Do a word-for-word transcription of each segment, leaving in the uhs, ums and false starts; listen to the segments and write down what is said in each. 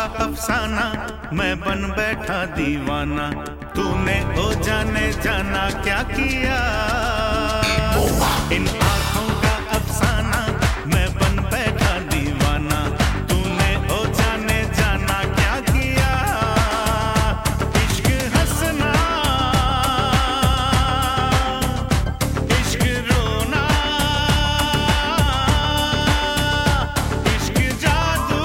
अफसाना, मैं बन बैठा दीवाना। तूने ओ जाने जाना क्या किया, इन आँखों का अफसाना, मैं बन बैठा दीवाना। तूने ओ जाने जाना क्या किया, इश्क हंसना, इश्क रोना, इश्क जादू,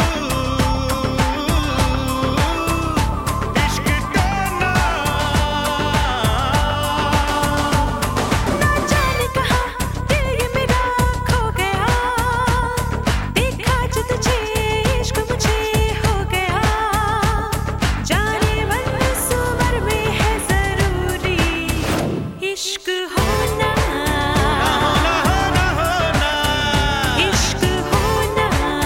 इश्क टोना। ना जाने कहाँ दिल ये मेरा खो गया, देखा जो तुझे इश्क मुझे हो गया। जाने मन इस उम्र में है जरूरी, इश्क होना, इश्क होना।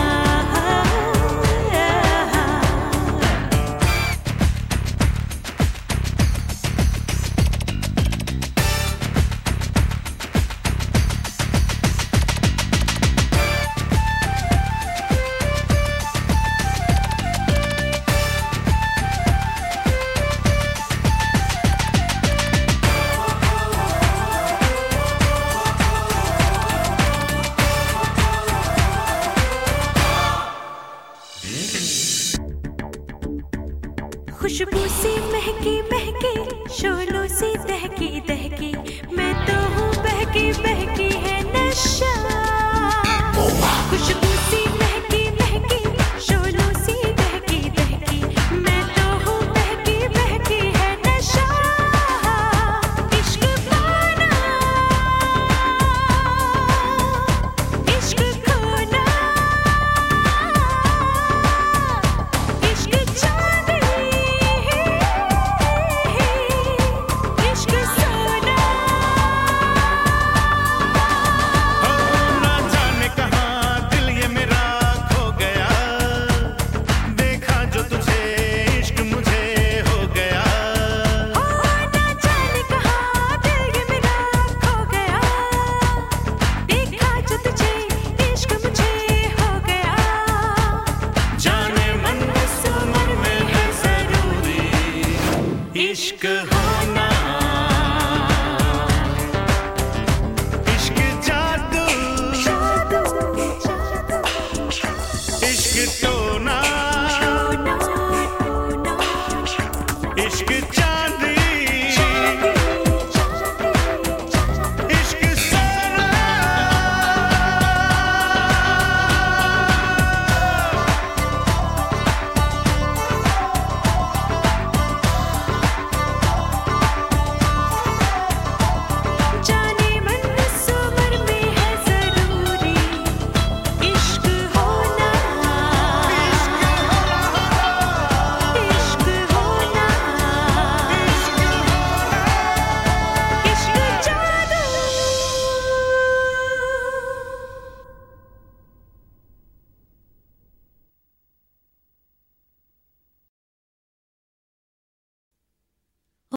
खुशबू सी महकी महकी, शोलों सी दहकी दहकी, मैं तो हूँ बहकी बहकी है